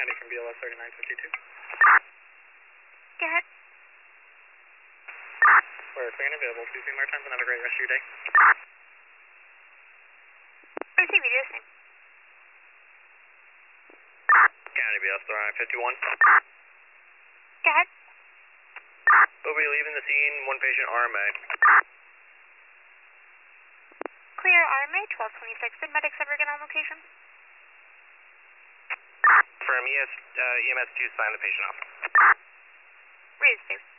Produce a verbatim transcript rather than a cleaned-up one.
ninety from B L S thirty-nine fifty-two. Go ahead. We're clear and available. Please be more times and have a great rest of your day. Receive you, just name. County B L S thirty-nine fifty-one. Go ahead. We'll be leaving the scene, one patient R M A. Clear R M A, twelve twenty-six. Did medics ever get on location? From E S, uh, E M S two, sign the patient off. Read space.